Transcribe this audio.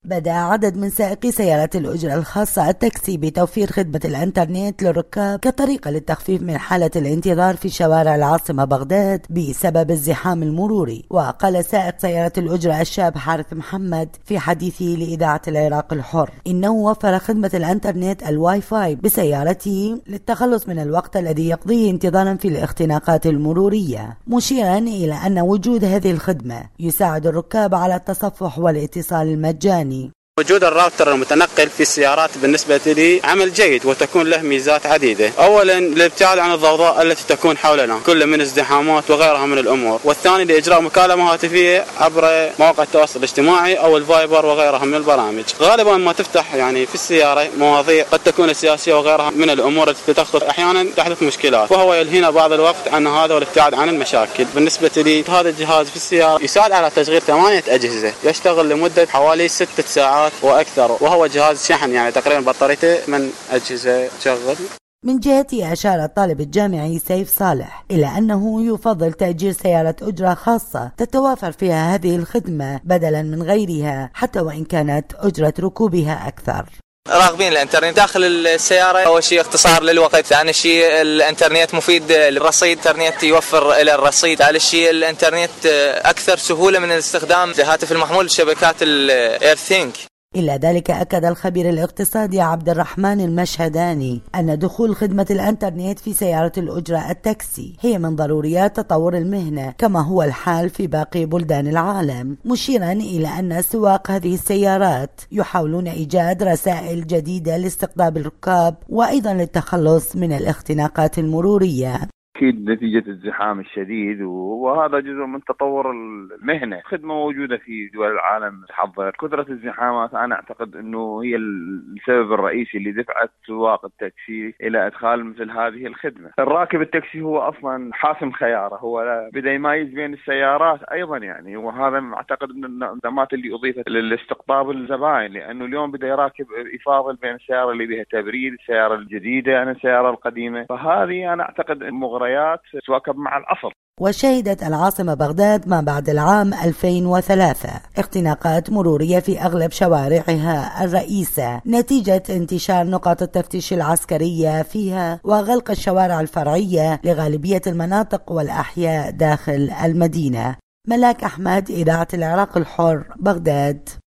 بدأ عدد من سائقي سيارات الأجرة الخاصة التاكسي بتوفير خدمة الإنترنت للركاب كطريقة للتخفيف من حالة الانتظار في شوارع العاصمة بغداد بسبب الزحام المروري. وقال سائق سيارة الأجرة الشاب حارث محمد في حديثه لإذاعة العراق الحر إنه وفر خدمة الإنترنت الواي فاي بسيارته للتخلص من الوقت الذي يقضيه انتظارا في الاختناقات المرورية، مشيرا إلى أن وجود هذه الخدمة يساعد الركاب على التصفح والاتصال المجاني. وجود الراوتر المتنقل في السيارات بالنسبة لي عمل جيد وتكون له ميزات عديدة. أولا الابتعاد عن الضوضاء التي تكون حولنا كل من ازدحامات وغيرها من الأمور، والثاني لإجراء مكالمة هاتفية عبر مواقع التواصل الاجتماعي أو الفايبر وغيرها من البرامج. غالبا ما تفتح في السيارة مواضيع قد تكون سياسية وغيرها من الأمور التي تخطر أحيانا تحدث مشكلات، وهو يلهينا بعض الوقت عن هذا والابتعاد عن المشاكل. بالنسبة لي هذا الجهاز في السيارة يساعد على تشغيل 8 أجهزة، يشتغل لمدة حوالي 6 ساعات وأكثر، وهو جهاز شحن تقريبا بطاريته من أجهزة تشغل. من جهته أشار الطالب الجامعي سيف صالح إلى أنه يفضل تأجير سيارة أجرة خاصة تتوافر فيها هذه الخدمة بدلا من غيرها حتى وإن كانت أجرة ركوبها أكثر. راغبين الانترنت داخل السيارة. أول شيء اختصار للوقت، ثاني شيء الانترنت مفيد للرصيد، الانترنت يوفر إلى الرصيد، ثالث شيء الانترنت أكثر سهولة من استخدام الهاتف المحمول شبكات الايرثينك. إلا ذلك أكد الخبير الاقتصادي عبد الرحمن المشهداني أن دخول خدمة الإنترنت في سيارة الأجرة التاكسي هي من ضروريات تطور المهنة كما هو الحال في باقي بلدان العالم، مشيرا إلى أن سواق هذه السيارات يحاولون إيجاد رسائل جديدة لاستقطاب الركاب وأيضا للتخلص من الاختناقات المرورية. أكيد نتيجة الزحام الشديد، وهذا جزء من تطور المهنة. خدمة موجودة في دول العالم تحضر كثرة الزحامات. أنا أعتقد أنه هي السبب الرئيسي اللي دفعت سواق التاكسي إلى إدخال مثل هذه الخدمة. الراكب التاكسي هو أصلا حاسم خياره، هو بدأ يميز بين السيارات أيضا وهذا أعتقد من الخدمات اللي أضيفت للاستقطاب الزبائن، لأنه اليوم بدأ يراكب يفاضل بين السيارة اللي بها تبريد، السيارة الجديدة عن السيارة القديمة، فهذه أنا أعتقد مغريات تواكب مع العصر. وشهدت العاصمة بغداد ما بعد العام 2003 اختناقات مرورية في أغلب شوارعها الرئيسة نتيجة انتشار نقاط التفتيش العسكرية فيها وغلق الشوارع الفرعية لغالبية المناطق والأحياء داخل المدينة. ملاك أحمد، إذاعة العراق الحر، بغداد.